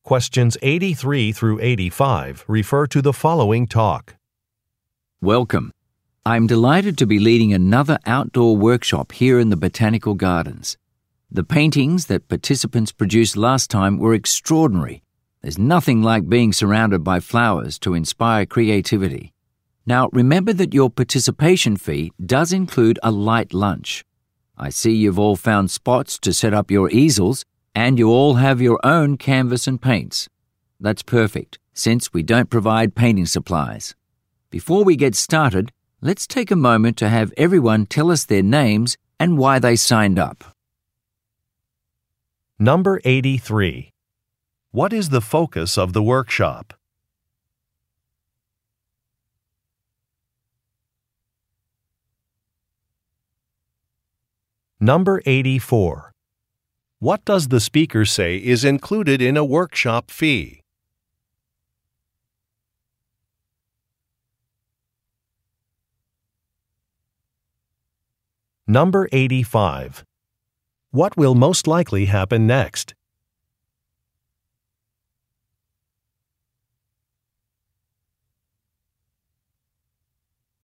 Questions 83 through 85 refer to the following talk. Welcome. I'm delighted to be leading another outdoor workshop here in the Botanical Gardens. The paintings that participants produced last time were extraordinary. There's nothing like being surrounded by flowers to inspire creativity. Now, remember that your participation fee does include a light lunch. I see you've all found spots to set up your easels, and you all have your own canvas and paints. That's perfect, since we don't provide painting supplies. Before we get started, let's take a moment to have everyone tell us their names and why they signed up. Number 83. What is the focus of the workshop? Number 84. What does the speaker say is included in a workshop fee? Number 85. What will most likely happen next?